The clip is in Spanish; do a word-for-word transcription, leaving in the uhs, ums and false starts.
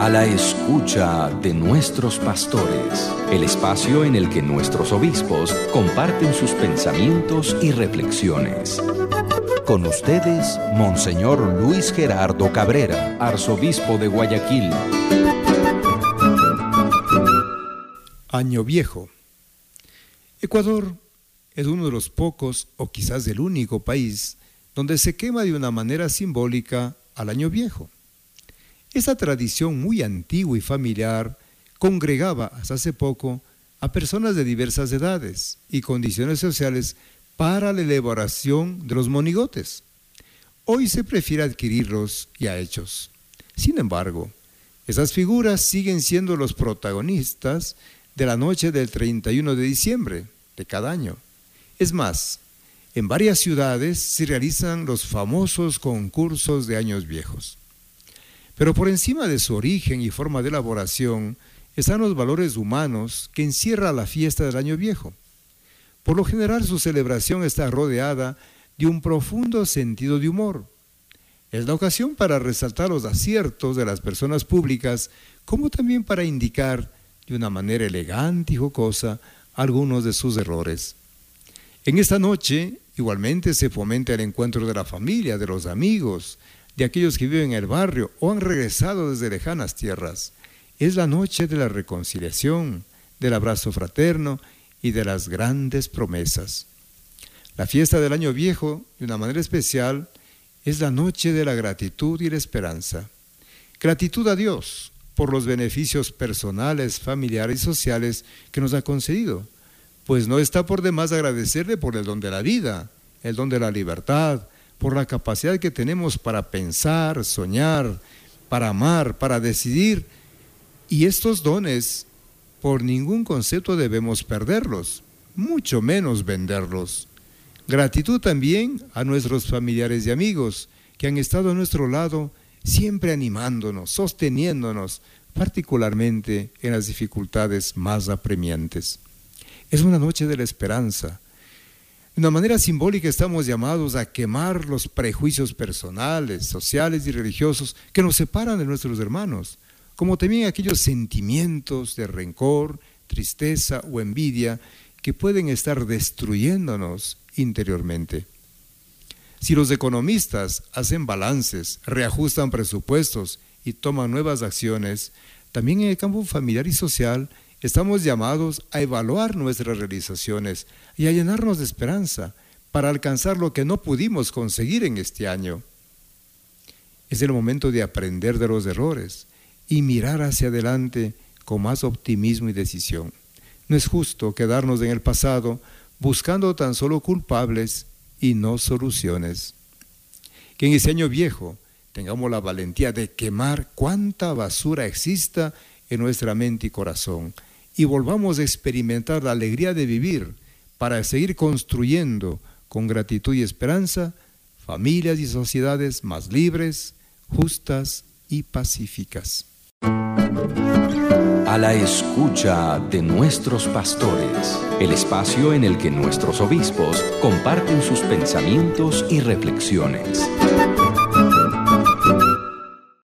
A la escucha de nuestros pastores, el espacio en el que nuestros obispos comparten sus pensamientos y reflexiones. Con ustedes, Monseñor Luis Gerardo Cabrera, arzobispo de Guayaquil. Año Viejo. Ecuador es uno de los pocos, o quizás el único país, donde se quema de una manera simbólica al Año Viejo. Esta tradición muy antigua y familiar congregaba hasta hace poco a personas de diversas edades y condiciones sociales para la elaboración de los monigotes. Hoy se prefiere adquirirlos ya hechos. Sin embargo, esas figuras siguen siendo los protagonistas de la noche del treinta y uno de diciembre de cada año. Es más, en varias ciudades se realizan los famosos concursos de años viejos. Pero por encima de su origen y forma de elaboración están los valores humanos que encierra la fiesta del Año Viejo. Por lo general, su celebración está rodeada de un profundo sentido de humor. Es la ocasión para resaltar los aciertos de las personas públicas, como también para indicar de una manera elegante y jocosa algunos de sus errores. En esta noche, igualmente se fomenta el encuentro de la familia, de los amigos, de aquellos que viven en el barrio o han regresado desde lejanas tierras. Es la noche de la reconciliación, del abrazo fraterno y de las grandes promesas. La fiesta del Año Viejo, de una manera especial, es la noche de la gratitud y la esperanza. Gratitud a Dios por los beneficios personales, familiares y sociales que nos ha concedido, pues no está por demás agradecerle por el don de la vida, el don de la libertad, por la capacidad que tenemos para pensar, soñar, para amar, para decidir. Y estos dones, por ningún concepto debemos perderlos, mucho menos venderlos. Gratitud también a nuestros familiares y amigos que han estado a nuestro lado, siempre animándonos, sosteniéndonos, particularmente en las dificultades más apremiantes. Es una noche de la esperanza. De una manera simbólica estamos llamados a quemar los prejuicios personales, sociales y religiosos que nos separan de nuestros hermanos, como también aquellos sentimientos de rencor, tristeza o envidia que pueden estar destruyéndonos interiormente. Si los economistas hacen balances, reajustan presupuestos y toman nuevas acciones, también en el campo familiar y social estamos llamados a evaluar nuestras realizaciones y a llenarnos de esperanza para alcanzar lo que no pudimos conseguir en este año. Es el momento de aprender de los errores y mirar hacia adelante con más optimismo y decisión. No es justo quedarnos en el pasado buscando tan solo culpables y no soluciones. Que en este Año Viejo tengamos la valentía de quemar cuanta basura exista en nuestra mente y corazón, y volvamos a experimentar la alegría de vivir para seguir construyendo con gratitud y esperanza familias y sociedades más libres, justas y pacíficas. A la escucha de nuestros pastores, el espacio en el que nuestros obispos comparten sus pensamientos y reflexiones.